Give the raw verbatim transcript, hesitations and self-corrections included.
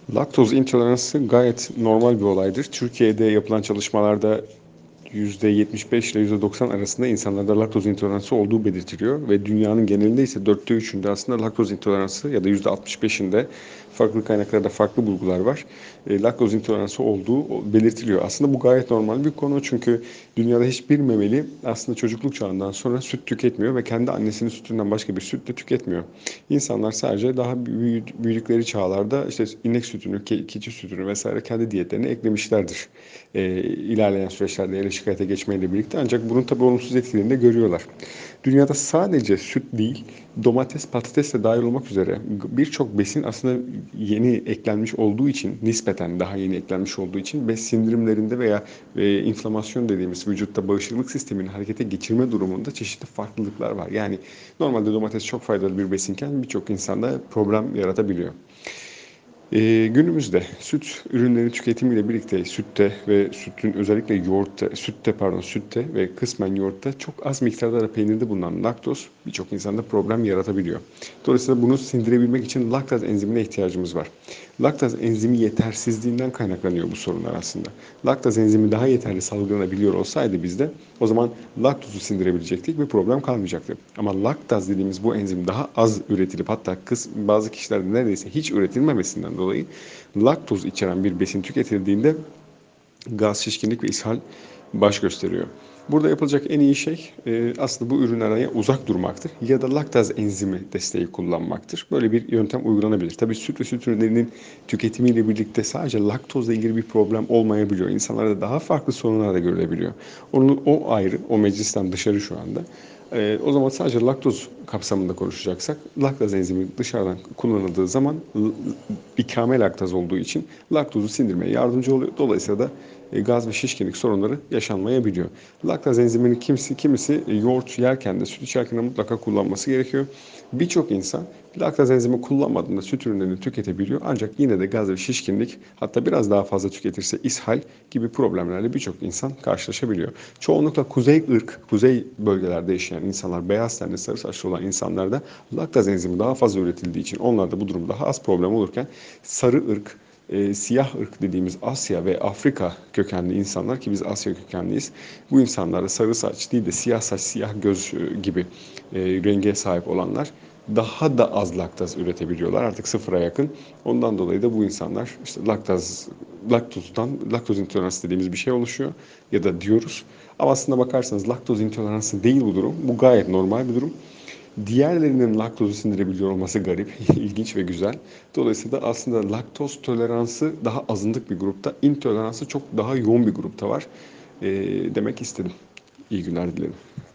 Laktoz intoleransı gayet normal bir olaydır. Türkiye'de yapılan çalışmalarda yüzde yetmiş beş ile yüzde doksan arasında insanlarda laktoz intoleransı olduğu belirtiliyor ve dünyanın genelinde ise dörtte üçünde aslında laktoz intoleransı ya da yüzde altmış beşinde farklı kaynaklarda farklı bulgular var. E, laktoz intoleransı olduğu belirtiliyor. Aslında bu gayet normal bir konu çünkü dünyada hiçbir memeli aslında çocukluk çağından sonra süt tüketmiyor ve kendi annesinin sütünden başka bir süt de tüketmiyor. İnsanlar sadece daha büyüdükleri çağlarda işte inek sütünü, keçi sütünü vesaire kendi diyetlerine eklemişlerdir. E, ilerleyen süreçlerde erişik hayata geçmeyle birlikte ancak bunun tabii olumsuz etkilerini de görüyorlar. Dünyada sadece süt değil, domates, patates de dahil olmak üzere birçok besin aslında yeni eklenmiş olduğu için, nispeten daha yeni eklenmiş olduğu için besin sindirimlerinde veya e, inflamasyon dediğimiz vücutta bağışıklık sistemini harekete geçirme durumunda çeşitli farklılıklar var. Yani normalde domates çok faydalı bir besinken birçok insanda problem yaratabiliyor. Ee, günümüzde süt ürünleri tüketimiyle birlikte sütte ve sütün özellikle yoğurtta, sütte pardon sütte ve kısmen yoğurtta çok az miktarda da peynirde bulunan laktoz birçok insanda problem yaratabiliyor. Dolayısıyla bunu sindirebilmek için laktaz enzimine ihtiyacımız var. Laktaz enzimi yetersizliğinden kaynaklanıyor bu sorunlar aslında. Laktaz enzimi daha yeterli salgılanabiliyor olsaydı bizde o zaman laktozu sindirebilecektik ve problem kalmayacaktı. Ama laktaz dediğimiz bu enzim daha az üretilip hatta kız, bazı kişilerde neredeyse hiç üretilmemesinden dolayı laktoz içeren bir besin tüketildiğinde gaz, şişkinlik ve ishal baş gösteriyor. Burada yapılacak en iyi şey e, aslında bu ürünlerden uzak durmaktır ya da laktaz enzimi desteği kullanmaktır. Böyle bir yöntem uygulanabilir. Tabii süt ve süt ürünlerinin tüketimiyle birlikte sadece laktozla ilgili bir problem olmayabiliyor. İnsanlarda daha farklı sorunlar da görülebiliyor. Onun, o ayrı, o meclisten dışarı şu anda. E, o zaman sadece laktoz kapsamında konuşacaksak, laktaz enzimi dışarıdan kullanıldığı zaman ikame laktaz olduğu için laktozu sindirmeye yardımcı oluyor. Dolayısıyla da e, gaz ve şişkinlik sorunları yaşanmayabiliyor. Laktaz enzimini kimisi kimisi e, yoğurt yerken de süt içerken de mutlaka kullanması gerekiyor. Birçok insan laktaz enzimi kullanmadığında süt ürünlerini tüketebiliyor. Ancak yine de gaz ve şişkinlik hatta biraz daha fazla tüketirse ishal gibi problemlerle birçok insan karşılaşabiliyor. Çoğunlukla kuzey ırk, kuzey bölgelerde yaşayan insanlar, beyaz tenli sarı saçlı olan insanlarda laktaz enzimi daha fazla üretildiği için onlarda bu durum daha az problem olurken sarı ırk, e, siyah ırk dediğimiz Asya ve Afrika kökenli insanlar ki biz Asya kökenliyiz. Bu insanlarda sarı saç değil de siyah saç, siyah göz e, gibi e, renge sahip olanlar daha da az laktaz üretebiliyorlar. Artık sıfıra yakın. Ondan dolayı da bu insanlar işte laktaz, laktozdan, laktoz intoleransı dediğimiz bir şey oluşuyor ya da diyoruz. Ama aslında bakarsanız laktoz intoleransı değil bu durum. Bu gayet normal bir durum. Diğerlerinin laktozu sindirebiliyor olması garip, ilginç ve güzel. Dolayısıyla aslında laktoz toleransı daha azınlık bir grupta, intoleransı çok daha yoğun bir grupta var. Ee, demek istedim. İyi günler dilerim.